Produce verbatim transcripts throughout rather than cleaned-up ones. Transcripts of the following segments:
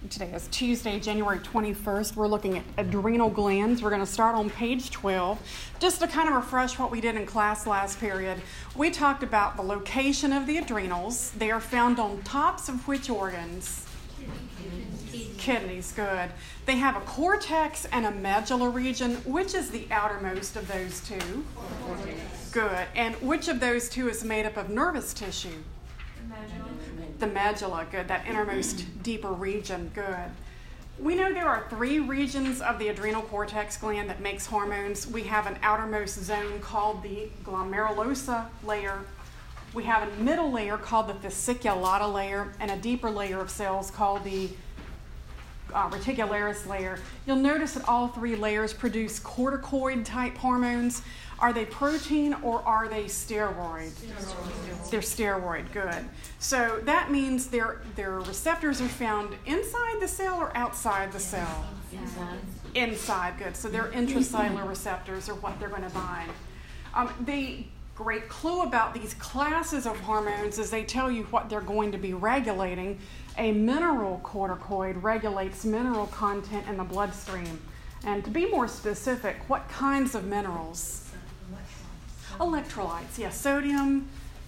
Today is Tuesday, January twenty-first. We're looking at adrenal glands. We're going to start on page twelve. Just to kind of refresh what we did in class last period, we talked about the location of the adrenals. They are found on tops of which organs? Kidneys. Kidneys, good. They have a cortex and a medulla region. Which is the outermost of those two? Cortex. Good. And which of those two is made up of nervous tissue? The medulla, good, that innermost deeper region, good. We know there are three regions of the adrenal cortex gland that makes hormones. We have an outermost zone called the glomerulosa layer. We have a middle layer called the fasciculata layer, and a deeper layer of cells called the uh, reticularis layer. You'll notice that all three layers produce corticoid-type hormones. Are they protein or are they steroid? Steroid. They're steroid, good. So that means their their receptors are found inside the cell or outside the cell? Inside. Inside, good. So their intracellular receptors are what they're going to bind. Um, the great clue about these classes of hormones is they tell you what they're going to be regulating. A mineral corticoid regulates mineral content in the bloodstream. And to be more specific, what kinds of minerals? Electrolytes, yes, sodium,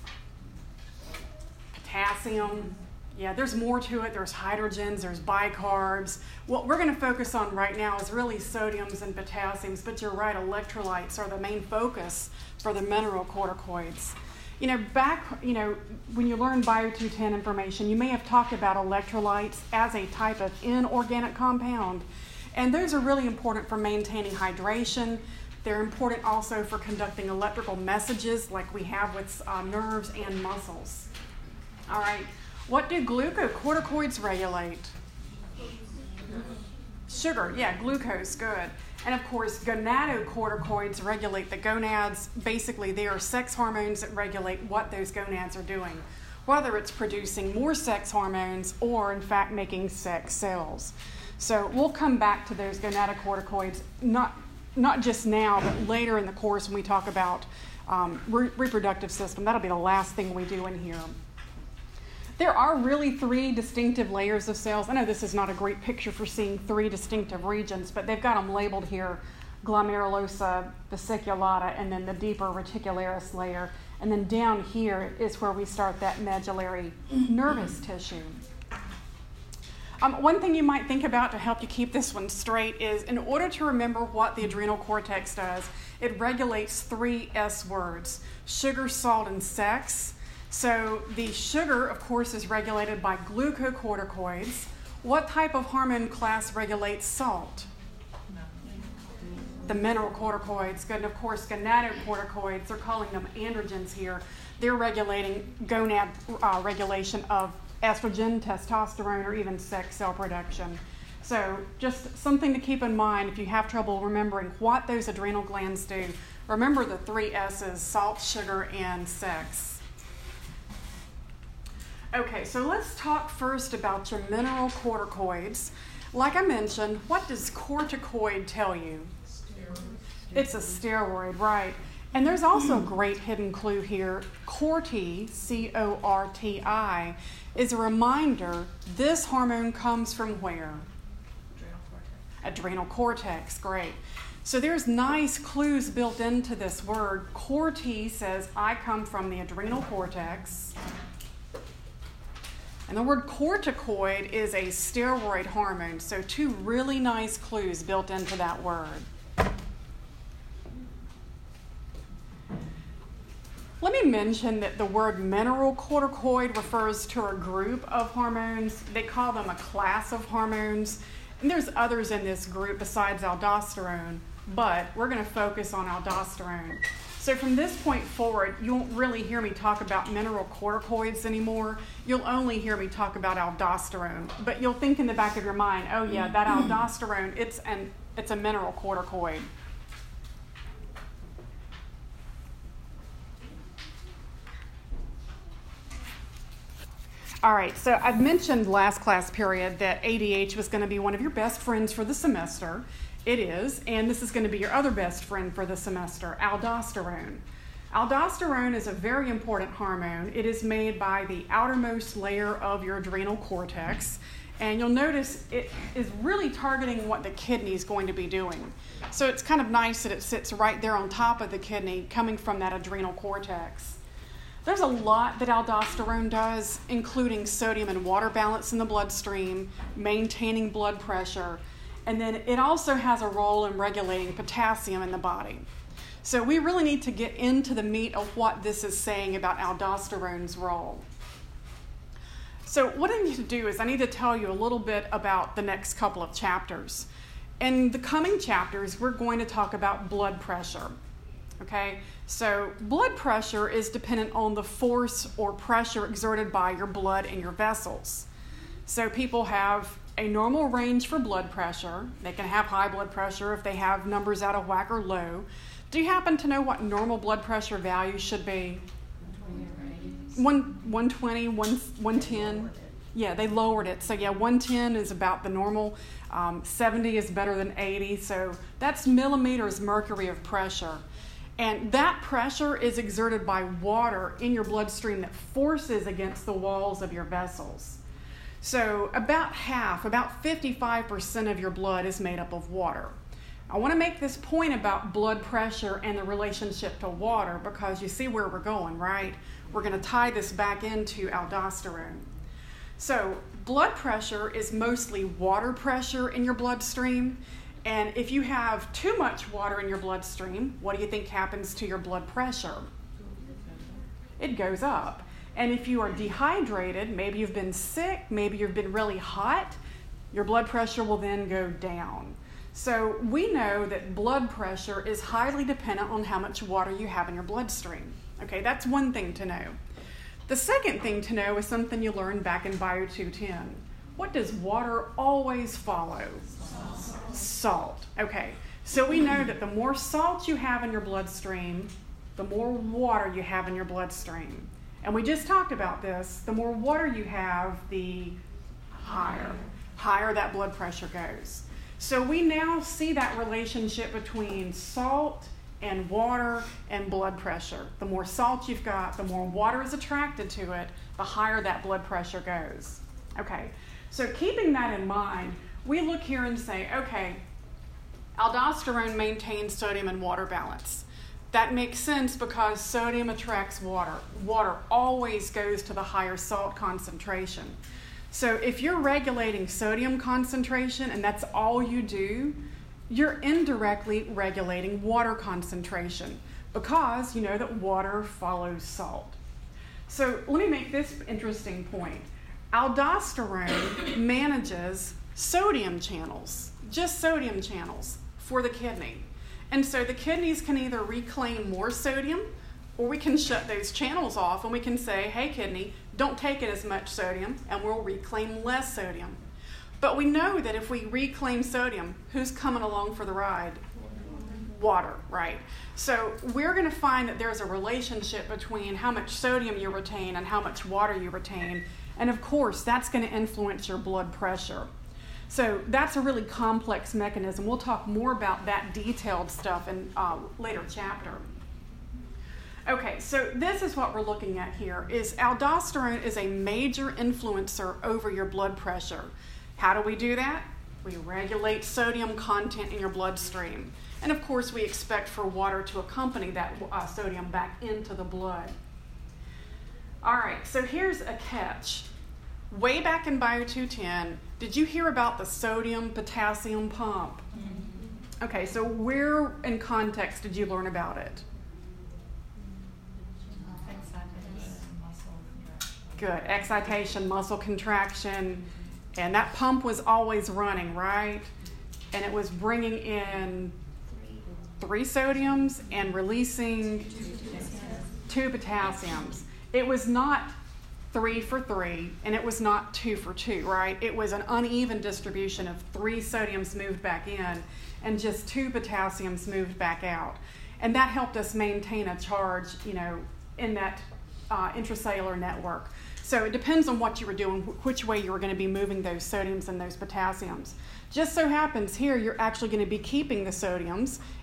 potassium. Yeah, there's more to it. There's hydrogens, there's bicarbs. What we're going to focus on right now is really sodiums and potassiums, but you're right, electrolytes are the main focus for the mineral corticoids. You know, back, you know, when you learn Bio two ten information, you may have talked about electrolytes as a type of inorganic compound, and those are really important for maintaining hydration. They're important also for conducting electrical messages like we have with uh, nerves and muscles. All right, what do glucocorticoids regulate? Sugar, yeah, glucose, good. And of course, gonadocorticoids regulate the gonads. Basically, they are sex hormones that regulate what those gonads are doing, whether it's producing more sex hormones or, in fact, making sex cells. So we'll come back to those gonadocorticoids, not Not just now, but later in the course when we talk about um, re- reproductive system. That'll be the last thing we do in here. There are really three distinctive layers of cells. I know this is not a great picture for seeing three distinctive regions, but they've got them labeled here: glomerulosa, fasciculata, and then the deeper reticularis layer. And then down here is where we start that medullary nervous tissue. Um, one thing you might think about to help you keep this one straight is, in order to remember what the adrenal cortex does, it regulates three S words: sugar, salt, and sex. So the sugar, of course, is regulated by glucocorticoids. What type of hormone class regulates salt? The mineralocorticoids. Good. And of course, gonadocorticoids, they're calling them androgens here. They're regulating gonad uh, regulation of estrogen, testosterone, or even sex cell production. So just something to keep in mind if you have trouble remembering what those adrenal glands do. Remember the three S's: salt, sugar, and sex. Okay, so let's talk first about your mineral corticoids. Like I mentioned, what does corticoid tell you? Steroid. It's a steroid, right. And there's also a great hidden clue here. Corti, C O R T I, is a reminder this hormone comes from where? Adrenal cortex. Adrenal cortex, great. So there's nice clues built into this word. Corti says, I come from the adrenal cortex. And the word corticoid is a steroid hormone. So two really nice clues built into that word. Let me mention that the word mineralocorticoid refers to a group of hormones. They call them a class of hormones. And there's others in this group besides aldosterone, but we're going to focus on aldosterone. So from this point forward, you won't really hear me talk about mineralocorticoids anymore. You'll only hear me talk about aldosterone. But you'll think in the back of your mind, oh yeah, that aldosterone, it's an it's a mineralocorticoid. All right, so I've mentioned last class period that A D H was going to be one of your best friends for the semester. It is, and this is going to be your other best friend for the semester, aldosterone. Aldosterone is a very important hormone. It is made by the outermost layer of your adrenal cortex, and you'll notice it is really targeting what the kidney is going to be doing. So it's kind of nice that it sits right there on top of the kidney, coming from that adrenal cortex. There's a lot that aldosterone does, including sodium and water balance in the bloodstream, maintaining blood pressure, and then it also has a role in regulating potassium in the body. So we really need to get into the meat of what this is saying about aldosterone's role. So what I need to do is I need to tell you a little bit about the next couple of chapters. In the coming chapters, we're going to talk about blood pressure. Okay, so blood pressure is dependent on the force or pressure exerted by your blood in your vessels. So people have a normal range for blood pressure. They can have high blood pressure if they have numbers out of whack or low. Do you happen to know what normal blood pressure value should be? one twenty, one ten. Yeah, they lowered it. So yeah, one ten is about the normal. Um, seventy is better than eighty. So that's millimeters mercury of pressure. And that pressure is exerted by water in your bloodstream that forces against the walls of your vessels. So about half, about fifty-five percent of your blood is made up of water. I want to make this point about blood pressure and the relationship to water because you see where we're going, right? We're going to tie this back into aldosterone. So blood pressure is mostly water pressure in your bloodstream. And if you have too much water in your bloodstream, what do you think happens to your blood pressure? It goes up. And if you are dehydrated, maybe you've been sick, maybe you've been really hot, your blood pressure will then go down. So we know that blood pressure is highly dependent on how much water you have in your bloodstream. Okay, that's one thing to know. The second thing to know is something you learned back in Bio two ten. What does water always follow? Salt. Salt. Okay, so we know that the more salt you have in your bloodstream, the more water you have in your bloodstream. And we just talked about this. The more water you have, the higher, higher that blood pressure goes. So we now see that relationship between salt and water and blood pressure. The more salt you've got, the more water is attracted to it, the higher that blood pressure goes. Okay, so keeping that in mind, we look here and say, okay, aldosterone maintains sodium and water balance. That makes sense because sodium attracts water. Water always goes to the higher salt concentration. So if you're regulating sodium concentration and that's all you do, you're indirectly regulating water concentration because you know that water follows salt. So let me make this interesting point. Aldosterone manages sodium channels, just sodium channels for the kidney. And so the kidneys can either reclaim more sodium or we can shut those channels off and we can say, hey kidney, don't take in as much sodium and we'll reclaim less sodium. But we know that if we reclaim sodium, who's coming along for the ride? Water, right? So we're going to find that there's a relationship between how much sodium you retain and how much water you retain. And of course, that's going to influence your blood pressure. So that's a really complex mechanism. We'll talk more about that detailed stuff in a uh, later chapter. Okay, so this is what we're looking at here, is aldosterone is a major influencer over your blood pressure. How do we do that? We regulate sodium content in your bloodstream. And of course, we expect for water to accompany that uh, sodium back into the blood. All right, so here's a catch. Way back in Bio two ten, did you hear about the sodium-potassium pump? Mm-hmm. Okay, so where in context did you learn about it? Good. Excitation, muscle contraction, and that pump was always running, right? And it was bringing in three sodiums and releasing two potassiums. It was not three for three, and it was not two for two, right? It was an uneven distribution of three sodiums moved back in and just two potassiums moved back out. And that helped us maintain a charge, you know, in that uh, intracellular network. So it depends on what you were doing, which way you were going to be moving those sodiums and those potassiums. Just so happens here, you're actually going to be keeping the sodiums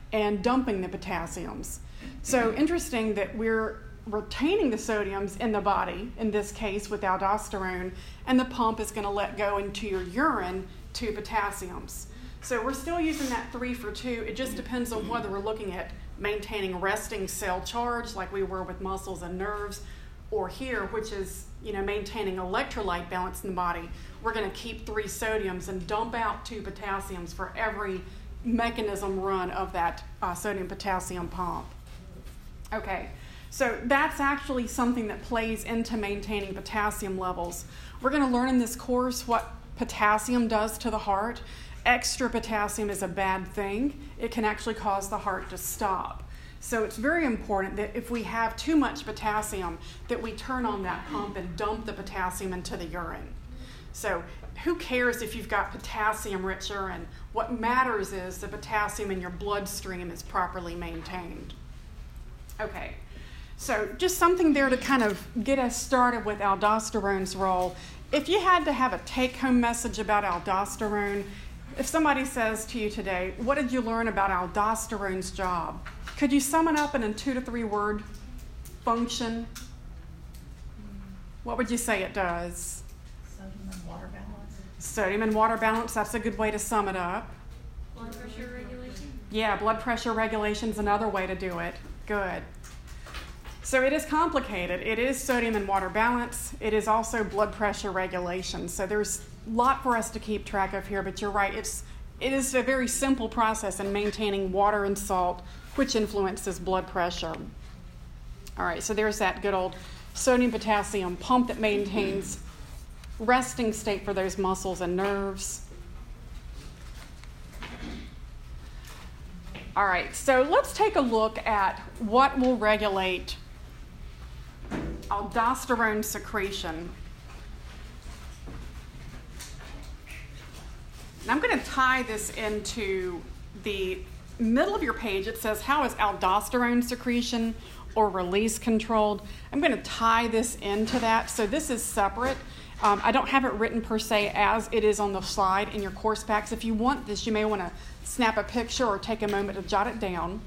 and dumping the potassiums. So interesting that we're retaining the sodiums in the body, in this case with aldosterone, and the pump is going to let go into your urine two potassiums. So we're still using that three for two. It just depends on whether we're looking at maintaining resting cell charge like we were with muscles and nerves, or here, which is, you know, maintaining electrolyte balance in the body. We're going to keep three sodiums and dump out two potassiums for every mechanism run of that uh, sodium potassium pump. Okay, so that's actually something that plays into maintaining potassium levels. We're going to learn in this course what potassium does to the heart. Extra potassium is a bad thing. It can actually cause the heart to stop. So it's very important that if we have too much potassium, that we turn on that pump and dump the potassium into the urine. So who cares if you've got potassium-rich urine? What matters is the potassium in your bloodstream is properly maintained. Okay, so just something there to kind of get us started with aldosterone's role. If you had to have a take-home message about aldosterone, if somebody says to you today, what did you learn about aldosterone's job? Could you sum it up in a two to three word function? What would you say it does? Sodium and water balance. Sodium and water balance, that's a good way to sum it up. Blood pressure regulation? Yeah, blood pressure regulation is another way to do it. Good. So it is complicated. It is sodium and water balance. It is also blood pressure regulation. So there's a lot for us to keep track of here, but you're right. It's, it is a very simple process in maintaining water and salt, which influences blood pressure. All right, so there's that good old sodium-potassium pump that maintains resting state for those muscles and nerves. All right, so let's take a look at what will regulate aldosterone secretion. And I'm going to tie this into the middle of your page. It says, how is aldosterone secretion or release controlled? I'm going to tie this into that. So this is separate. Um, I don't have it written per se as it is on the slide in your course packs. If you want this, you may want to snap a picture or take a moment to jot it down.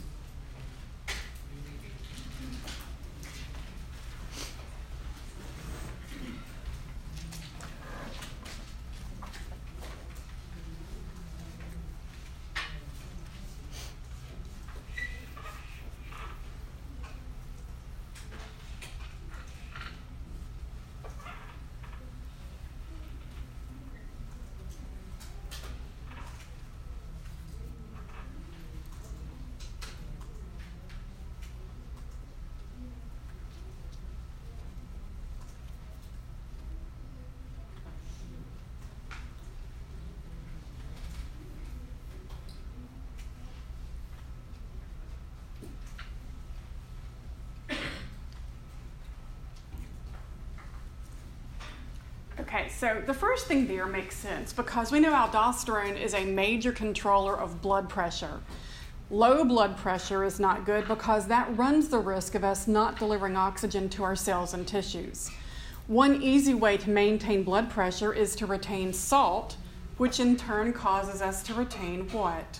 Okay, so the first thing there makes sense because we know aldosterone is a major controller of blood pressure. Low blood pressure is not good because that runs the risk of us not delivering oxygen to our cells and tissues. One easy way to maintain blood pressure is to retain salt, which in turn causes us to retain what?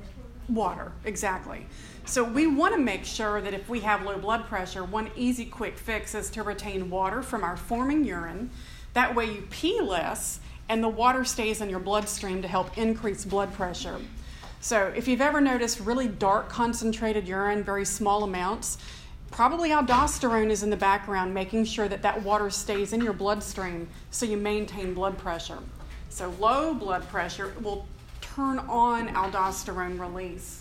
Water, exactly. So we want to make sure that if we have low blood pressure, one easy quick fix is to retain water from our forming urine. That way you pee less and the water stays in your bloodstream to help increase blood pressure. So if you've ever noticed really dark concentrated urine, very small amounts, probably aldosterone is in the background making sure that that water stays in your bloodstream so you maintain blood pressure. So low blood pressure will turn on aldosterone release.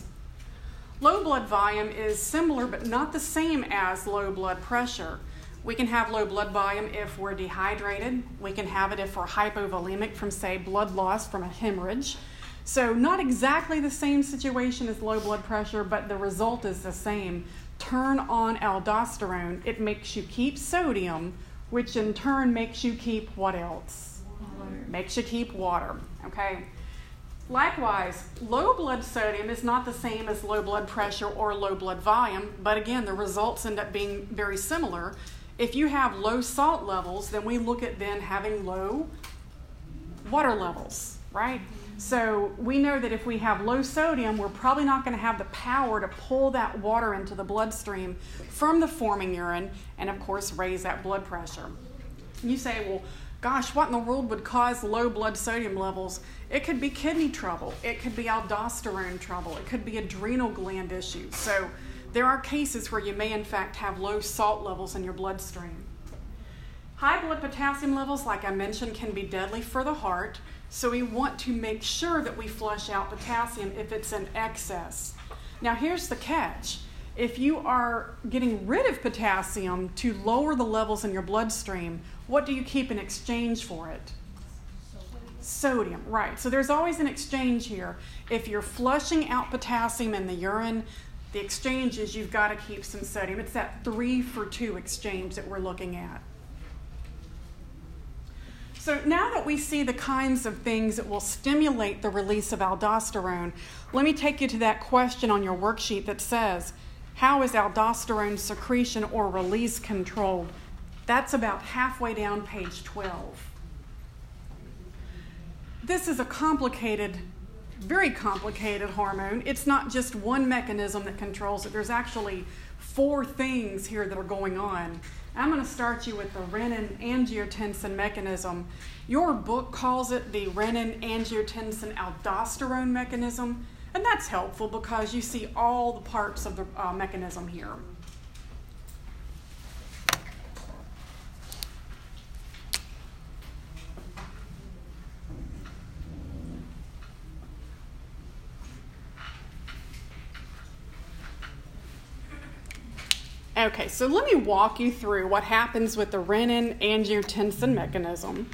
Low blood volume is similar but not the same as low blood pressure. We can have low blood volume if we're dehydrated. We can have it if we're hypovolemic from, say, blood loss from a hemorrhage. So not exactly the same situation as low blood pressure, but the result is the same. Turn on aldosterone. It makes you keep sodium, which in turn makes you keep what else? Water. Makes you keep water, okay? Likewise, low blood sodium is not the same as low blood pressure or low blood volume, but again, the results end up being very similar. If you have low salt levels, then we look at then having low water levels. right? So we know that if we have low sodium, we're probably not going to have the power to pull that water into the bloodstream from the forming urine and, of course, raise that blood pressure. You say, well, gosh, what in the world would cause low blood sodium levels? It could be kidney trouble. It could be aldosterone trouble. It could be adrenal gland issues. So there are cases where you may, in fact, have low salt levels in your bloodstream. High blood potassium levels, like I mentioned, can be deadly for the heart. So we want to make sure that we flush out potassium if it's in excess. Now here's the catch. If you are getting rid of potassium to lower the levels in your bloodstream, what do you keep in exchange for it? Sodium. Sodium, right. So there's always an exchange here. If you're flushing out potassium in the urine, the exchange is you've got to keep some sodium. It's that three for two exchange that we're looking at. So now that we see the kinds of things that will stimulate the release of aldosterone, let me take you to that question on your worksheet that says, how is aldosterone secretion or release controlled? That's about halfway down page twelve. This is a complicated, very complicated hormone. It's not just one mechanism that controls it. There's actually four things here that are going on. I'm going to start you with the renin-angiotensin mechanism. Your book calls it the renin-angiotensin-aldosterone mechanism, and that's helpful because you see all the parts of the uh, mechanism here. Okay, so let me walk you through what happens with the renin-angiotensin mechanism.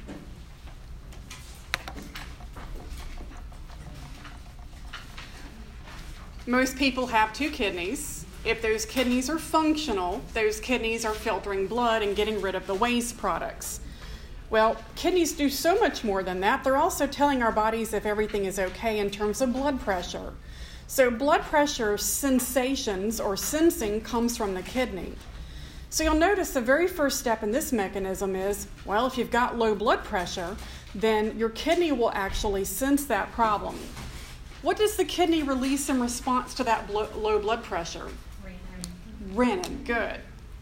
Most people have two kidneys. If those kidneys are functional, those kidneys are filtering blood and getting rid of the waste products. Well, kidneys do so much more than that. They're also telling our bodies if everything is okay in terms of blood pressure. So blood pressure sensations or sensing comes from the kidney. So you'll notice the very first step in this mechanism is, well, if you've got low blood pressure, then your kidney will actually sense that problem. What does the kidney release in response to that blo- low blood pressure? Renin. Renin, good.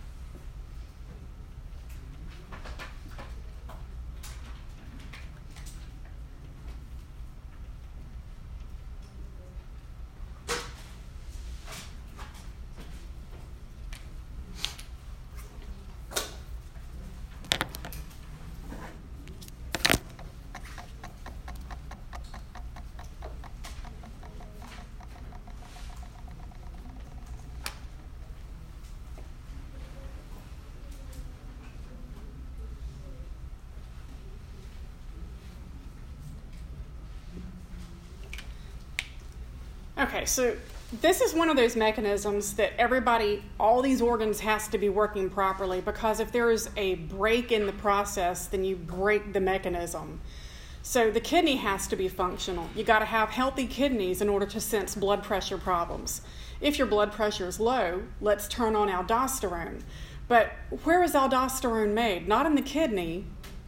Okay, so this is one of those mechanisms that everybody, all these organs has to be working properly, because if there is a break in the process, then you break the mechanism. So the kidney has to be functional. You got to have healthy kidneys in order to sense blood pressure problems. If your blood pressure is low, let's turn on aldosterone. But where is aldosterone made? Not in the kidney.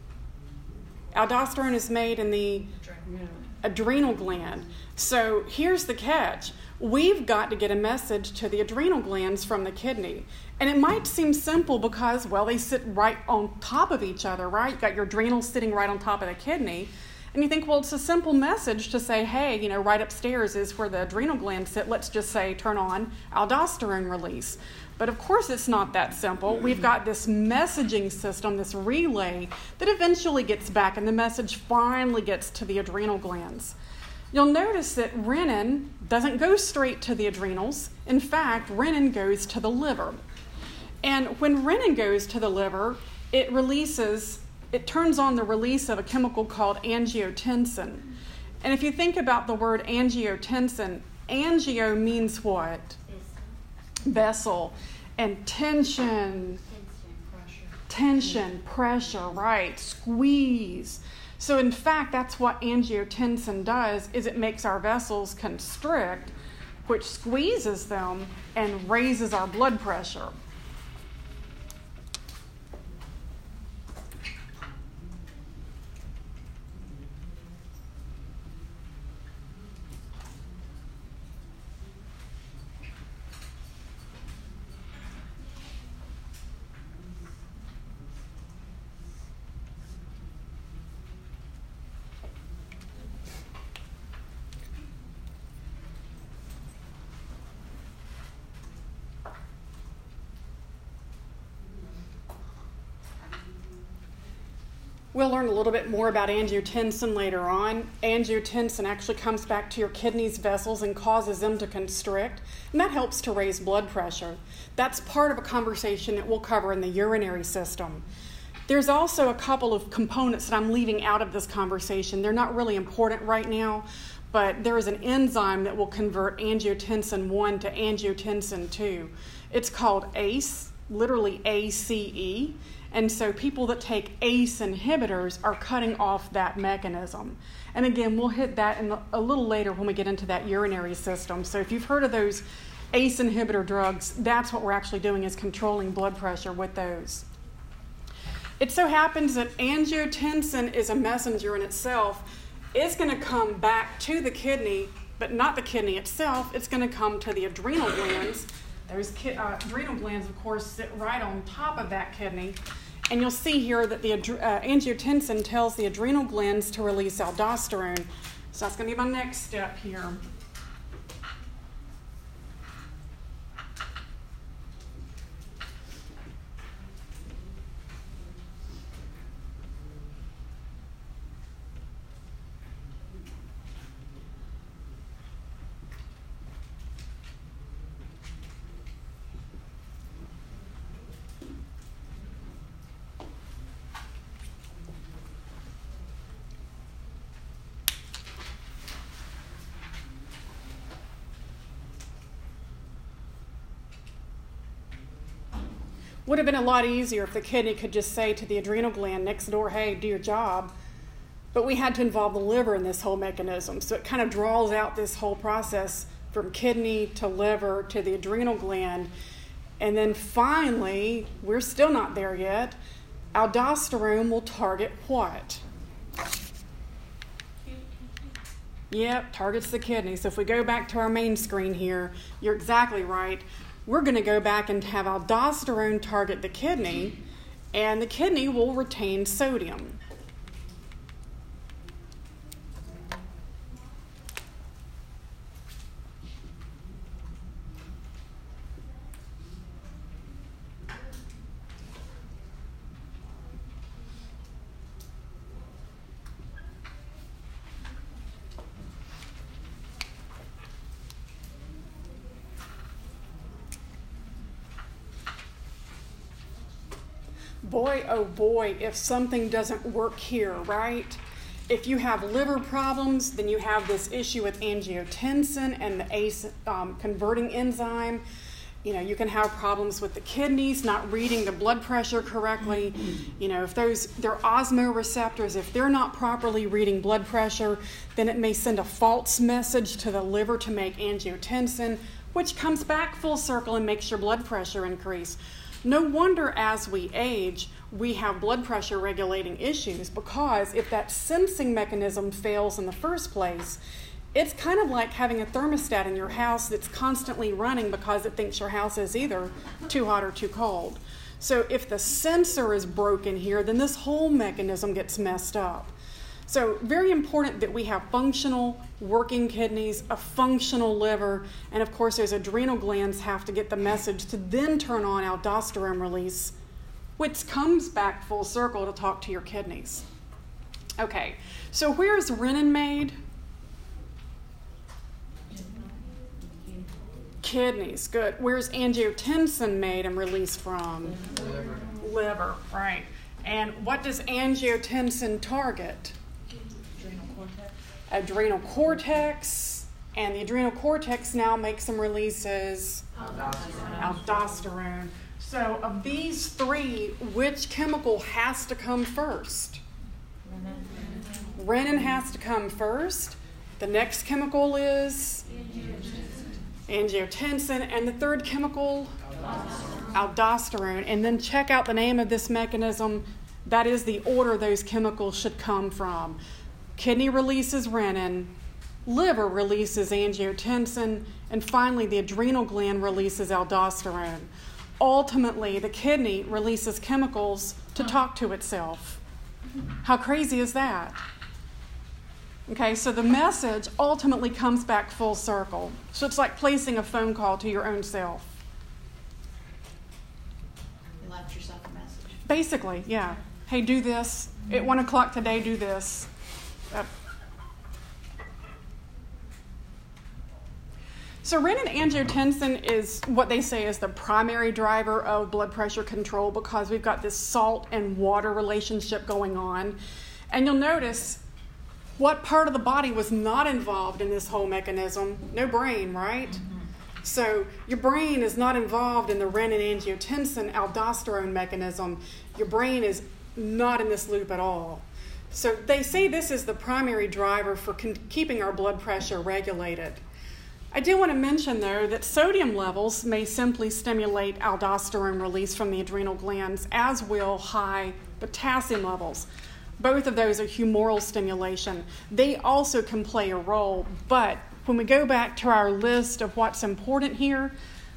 Aldosterone is made in the adrenal gland. So here's the catch. We've got to get a message to the adrenal glands from the kidney. And it might seem simple because, well, they sit right on top of each other, right? You've got your adrenals sitting right on top of the kidney. And you think, well, it's a simple message to say, hey, you know, right upstairs is where the adrenal glands sit. Let's just say turn on aldosterone release. But of course it's not that simple. We've got this messaging system, this relay, that eventually gets back, and the message finally gets to the adrenal glands. You'll notice that renin doesn't go straight to the adrenals. In fact, renin goes to the liver. And when renin goes to the liver, it releases, it turns on the release of a chemical called angiotensin. And if you think about the word angiotensin, angio means what? Vessel. And tension, tension, pressure, right? Squeeze. So in fact, that's what angiotensin does, is it makes our vessels constrict, which squeezes them and raises our blood pressure. We'll learn a little bit more about angiotensin later on. Angiotensin actually comes back to your kidneys vessels and causes them to constrict, and that helps to raise blood pressure. That's part of a conversation that we'll cover in the urinary system. There's also a couple of components that I'm leaving out of this conversation. They're not really important right now, but there is an enzyme that will convert angiotensin one to angiotensin two. It's called A C E, literally A C E. And so people that take A C E inhibitors are cutting off that mechanism. And again, we'll hit that in the, a little later when we get into that urinary system. So if you've heard of those A C E inhibitor drugs, that's what we're actually doing, is controlling blood pressure with those. It so happens that angiotensin is a messenger in itself. It's going to come back to the kidney, but not the kidney itself. It's going to come to the adrenal glands. Those ki- uh, adrenal glands, of course, sit right on top of that kidney. And you'll see here that the adre- uh, angiotensin tells the adrenal glands to release aldosterone. So that's going to be my next step here. Would have been a lot easier if the kidney could just say to the adrenal gland next door, hey, do your job. But we had to involve the liver in this whole mechanism. So it kind of draws out this whole process from kidney to liver to the adrenal gland. And then finally, we're still not there yet, aldosterone will target what? Yep, targets the kidney. So if we go back to our main screen here, you're exactly right. We're going to go back and have aldosterone target the kidney, and the kidney will retain sodium. Boy, oh boy, if something doesn't work here, right? If you have liver problems, then you have this issue with angiotensin and the A C E um, converting enzyme. You know, you can have problems with the kidneys, not reading the blood pressure correctly. You know, if those, they're osmoreceptors, if they're not properly reading blood pressure, then it may send a false message to the liver to make angiotensin, which comes back full circle and makes your blood pressure increase. No wonder as we age, we have blood pressure regulating issues, because if that sensing mechanism fails in the first place, it's kind of like having a thermostat in your house that's constantly running because it thinks your house is either too hot or too cold. So if the sensor is broken here, then this whole mechanism gets messed up. So very important that we have functional working kidneys, a functional liver, and of course those adrenal glands have to get the message to then turn on aldosterone release, which comes back full circle to talk to your kidneys. Okay, so where's renin made? Kidneys, good. Where's angiotensin made and released from? Liver. Liver, right. And what does angiotensin target? Adrenal cortex. Adrenal cortex, and the adrenal cortex now makes some releases Aldosterone. aldosterone. So of these three, which chemical has to come first? Renin has to come first. The next chemical is angiotensin, and the third chemical, aldosterone. aldosterone. And then check out the name of this mechanism. That is the order those chemicals should come from. Kidney releases renin, liver releases angiotensin, and finally the adrenal gland releases aldosterone. Ultimately, the kidney releases chemicals to talk to itself. How crazy is that? Okay, so the message ultimately comes back full circle. So it's like placing a phone call to your own self. You left yourself a message. Basically, yeah. hey, do this. At one o'clock today, do this. Uh, So renin-angiotensin is what they say is the primary driver of blood pressure control because we've got this salt and water relationship going on. And you'll notice what part of the body was not involved in this whole mechanism? No brain, right? Mm-hmm. So your brain is not involved in the renin-angiotensin aldosterone mechanism. Your brain is not in this loop at all. So they say this is the primary driver for con- keeping our blood pressure regulated. I do want to mention, though, that sodium levels may simply stimulate aldosterone release from the adrenal glands, as will high potassium levels. Both of those are humoral stimulation. They also can play a role, but when we go back to our list of what's important here,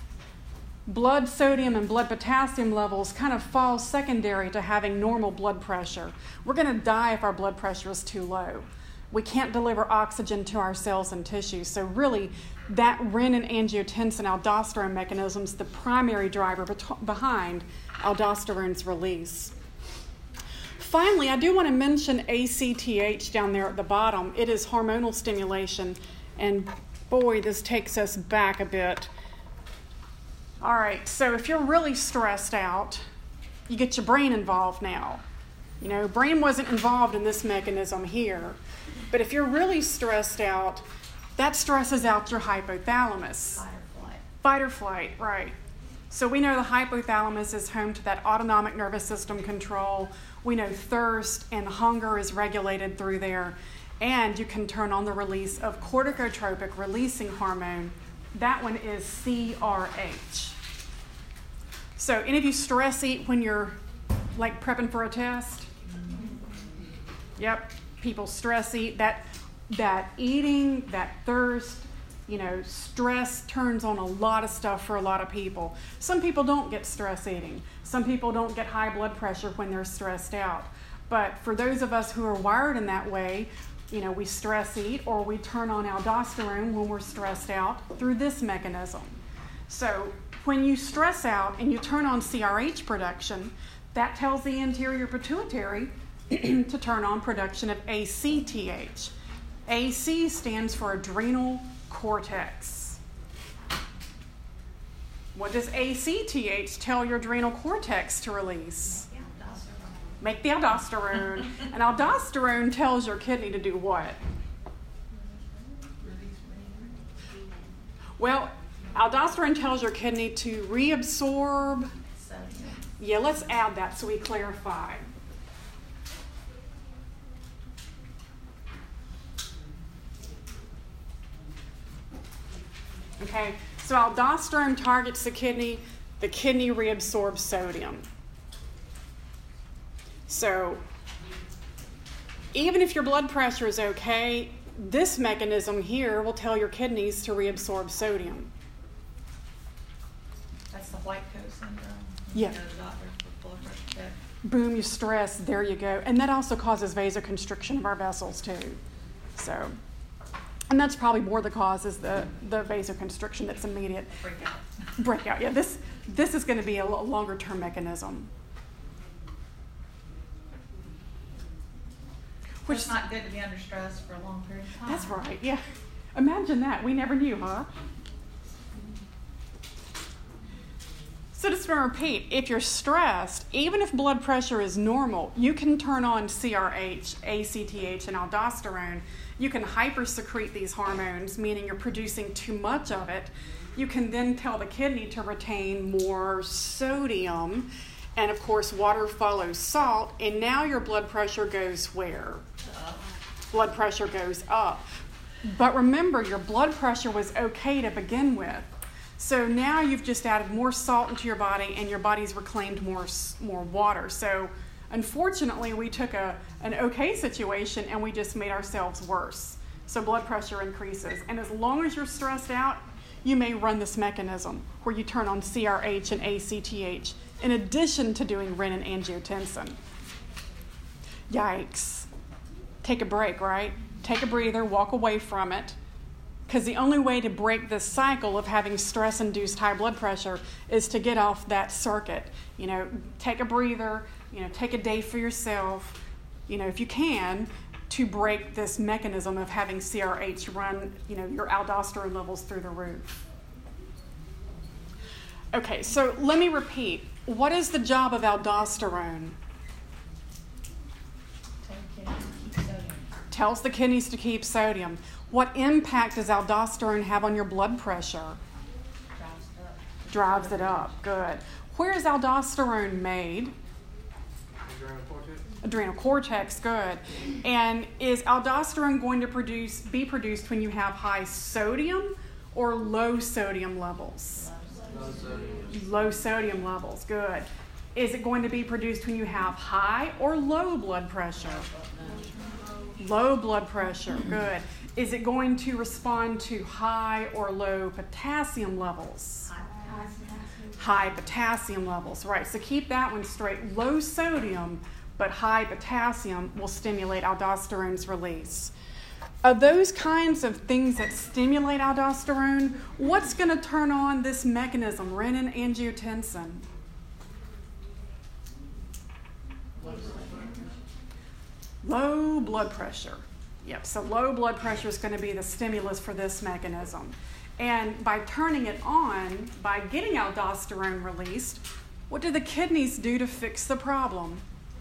blood sodium and blood potassium levels kind of fall secondary to having normal blood pressure. We're going to die if our blood pressure is too low. We can't deliver oxygen to our cells and tissues. So really, that renin-angiotensin aldosterone mechanism is the primary driver bet- behind aldosterone's release. Finally, I do want to mention A C T H down there at the bottom. It is hormonal stimulation, and boy, this takes us back a bit. All right, so if you're really stressed out, you get your brain involved now. You know, brain wasn't involved in this mechanism here. But if you're really stressed out, that stresses out your hypothalamus. Fight or flight. Fight or flight, right. So we know the hypothalamus is home to that autonomic nervous system control. We know thirst and hunger is regulated through there. And you can turn on the release of corticotropic releasing hormone. That one is C R H. So any of you stress eat when you're like prepping for a test? Yep. People stress eat. That that eating, that thirst, you know, stress turns on a lot of stuff for a lot of people. Some people don't get stress eating. Some people don't get high blood pressure when they're stressed out. But for those of us who are wired in that way, you know, we stress eat or we turn on aldosterone when we're stressed out through this mechanism. So when you stress out and you turn on C R H production, that tells the anterior pituitary to turn on production of A C T H. A C stands for adrenal cortex. What does A C T H tell your adrenal cortex to release? Make the aldosterone. And aldosterone tells your kidney to do what? Well, aldosterone tells your kidney to reabsorb. Yeah, let's add that so we clarify. Okay, so aldosterone targets the kidney, the kidney reabsorbs sodium. So even if your blood pressure is okay, this mechanism here will tell your kidneys to reabsorb sodium. That's the white coat syndrome. Yeah. You go to the doctor for blood pressure check. Boom, you stress, there you go. And that also causes vasoconstriction of our vessels too. So, and that's probably more the cause is the, the vasoconstriction that's immediate. Breakout. Breakout, yeah. This, this is going to be a longer term mechanism. Which it's not good to be under stress for a long period of time. That's right, yeah. Imagine that. We never knew, huh? So just to repeat, if you're stressed, even if blood pressure is normal, you can turn on C R H, A C T H, and aldosterone. You can hypersecrete these hormones, meaning you're producing too much of it. You can then tell the kidney to retain more sodium. And of course, water follows salt, and now your blood pressure goes where? Up. Blood pressure goes up. But remember, your blood pressure was okay to begin with. So now you've just added more salt into your body, and your body's reclaimed more, more water. So unfortunately, we took a, an okay situation, and we just made ourselves worse. So blood pressure increases. And as long as you're stressed out, you may run this mechanism where you turn on C R H and A C T H in addition to doing renin-angiotensin. Yikes. Take a break, right? Take a breather, walk away from it. Because the only way to break this cycle of having stress-induced high blood pressure is to get off that circuit. You know, take a breather, you know, take a day for yourself, you know, if you can, to break this mechanism of having C R H run, you know, your aldosterone levels through the roof. Okay, so let me repeat. What is the job of aldosterone? Tells the kidneys to keep sodium. What impact does aldosterone have on your blood pressure? Drives it up. Drives it up. Good. Where is aldosterone made? Adrenal cortex. Adrenal cortex. Good. And is aldosterone going to produce be produced when you have high sodium or low sodium levels? Low sodium. Low sodium levels. Good. Is it going to be produced when you have high or low blood pressure? Low blood pressure. Good. Is it going to respond to high or low potassium levels? High potassium levels. Right. So keep that one straight. Low sodium but high potassium will stimulate aldosterone's release. Of those kinds of things that stimulate aldosterone, what's going to turn on this mechanism, renin-angiotensin? Low blood pressure. Yep, so low blood pressure is going to be the stimulus for this mechanism. And by turning it on, by getting aldosterone released, what do the kidneys do to fix the problem?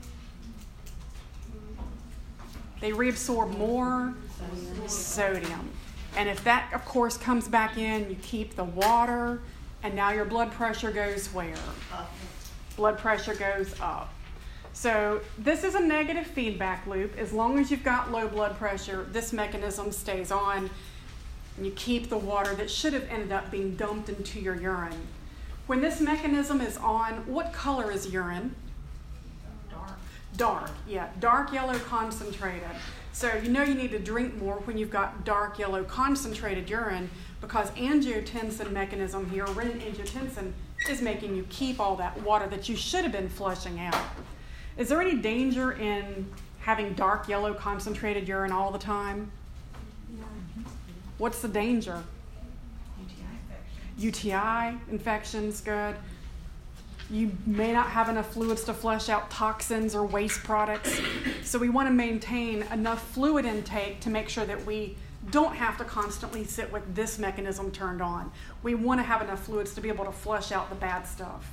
They reabsorb more sodium. And if that, of course, comes back in, you keep the water, and now your blood pressure goes where? Blood pressure goes up. So this is a negative feedback loop. As long as you've got low blood pressure, this mechanism stays on, and you keep the water that should have ended up being dumped into your urine. When this mechanism is on, what color is urine? Dark. Dark, yeah, dark yellow concentrated. So you know you need to drink more when you've got dark yellow concentrated urine, because angiotensin mechanism here, renin-angiotensin, is making you keep all that water that you should have been flushing out. Is there any danger in having dark yellow concentrated urine all the time? No. What's the danger? U T I infection. U T I infections, good. You may not have enough fluids to flush out toxins or waste products. So we want to maintain enough fluid intake to make sure that we don't have to constantly sit with this mechanism turned on. We want to have enough fluids to be able to flush out the bad stuff.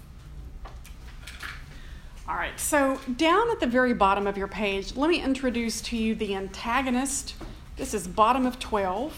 All right, so down at the very bottom of your page, let me introduce to you the antagonist. This is bottom of twelve.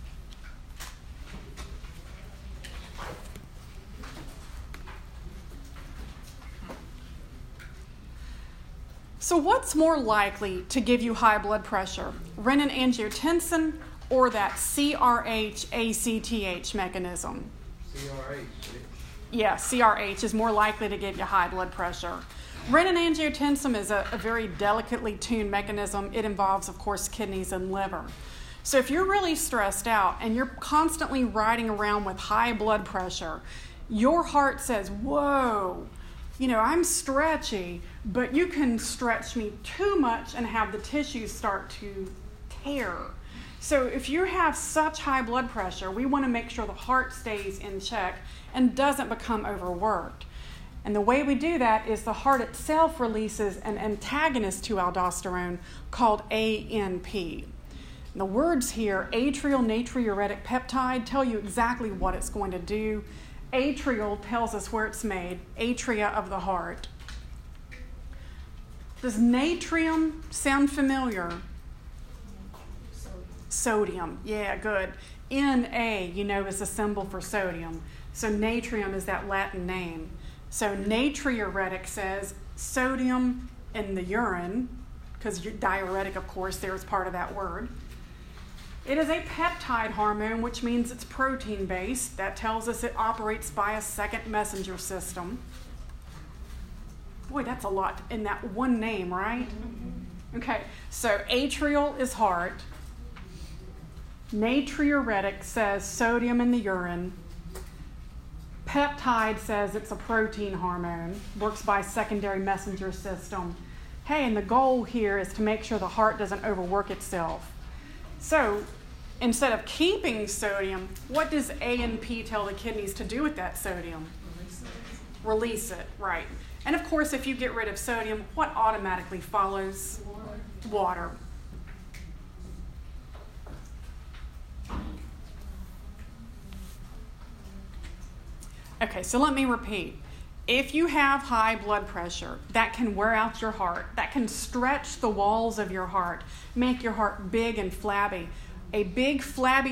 So what's more likely to give you high blood pressure, renin-angiotensin or that C R H A C T H mechanism? C R H. Yeah, C R H is more likely to give you high blood pressure. Renin-angiotensin is a, a very delicately tuned mechanism. It involves, of course, kidneys and liver. So if you're really stressed out and you're constantly riding around with high blood pressure, your heart says, whoa, you know, I'm stretchy, but you can stretch me too much and have the tissues start to tear. So if you have such high blood pressure, we want to make sure the heart stays in check and doesn't become overworked. And the way we do that is the heart itself releases an antagonist to aldosterone called A N P. And the words here, atrial natriuretic peptide, tell you exactly what it's going to do. Atrial tells us where it's made, atria of the heart. Does natrium sound familiar? Sodium, yeah, good. Na, you know, is a symbol for sodium. So natrium is that Latin name. So natriuretic says sodium in the urine, because diuretic, of course, there's part of that word. It is a peptide hormone, which means it's protein-based. That tells us it operates by a second messenger system. Boy, that's a lot in that one name, right? Okay, so atrial is heart. Natriuretic says sodium in the urine. Peptide says it's a protein hormone, works by secondary messenger system. Hey, and the goal here is to make sure the heart doesn't overwork itself. So instead of keeping sodium, what does A N P tell the kidneys to do with that sodium? Release it, right. And of course, if you get rid of sodium, what automatically follows? Water. Okay, so let me repeat. If you have high blood pressure, that can wear out your heart. That can stretch the walls of your heart, make your heart big and flabby. A big, flabby